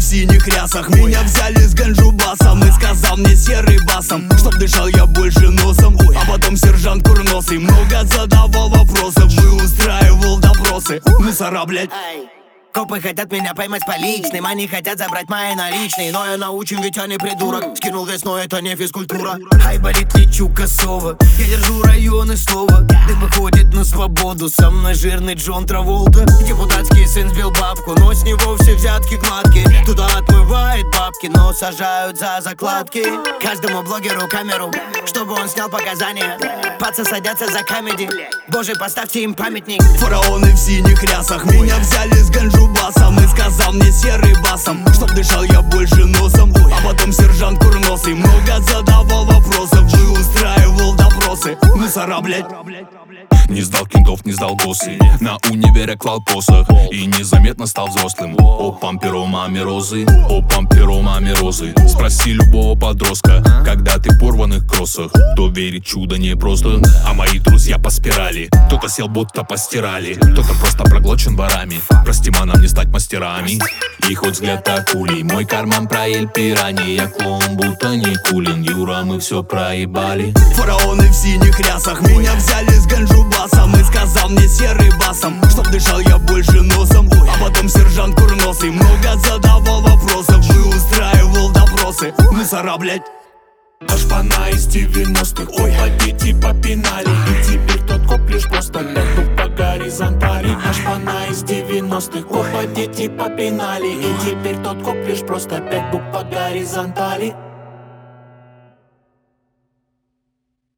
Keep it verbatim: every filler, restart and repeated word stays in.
синих рясах. Меня взяли с ганджубасом и сказал мне серый басом, чтоб дышал я больше носом. А потом сержант курносый много задавал вопросов и устраивал допросы. Мусора, блять. Копы хотят меня поймать поличным, они хотят забрать мои наличные, но я научим, ведь я не придурок. Скинул вес, но это не физкультура. Ай, болит, лечу косово, я держу районы слова. Дым выходит на свободу, со мной жирный Джон Траволта. Депутатский сын сбил бабку, но с него все взятки гладкие. Туда отмывает бабки, но сажают за закладки. Каждому блогеру камеру, чтобы он снял показания. Пацы садятся за камеди, боже, поставьте им памятник. Фараоны в синих рясах меня взяли с ганджубасом и сказал мне серый басом, чтоб дышал я больше носом. А потом сержант курносый много задавал вопросов и устраивал допросы. Мусора, блять. Не сдал кентов, не сдал боссы, на универе клал посох и незаметно стал взрослым. О памперо маме розы, о памперо маме розы. Спроси любого подростка, когда ты в порванных кроссах, то верить чудо непросто. А мои друзья по спирали, кто-то сел, будто постирали, кто-то просто проглочен ворами. Прости, нам не стать мастерами. И хоть взгляд акулей, мой карман про Эль Пирани. Я клоун, будто не кулин, Юра, мы все проебали. Фараоны в синих рясах меня взяли с ганджубасом и сказал мне серый басом, чтоб дышал я больше носом. А потом сержант курносый много задавал вопросов и устраивал допросы. Мусора, блять. Шпана из девяностых, ой, дети попинали. И теперь тот коп лишь просто пяту по горизонтали. А шпана из девяностых, ой, дети попинали. И теперь тот коп лишь просто пять букв по горизонтали.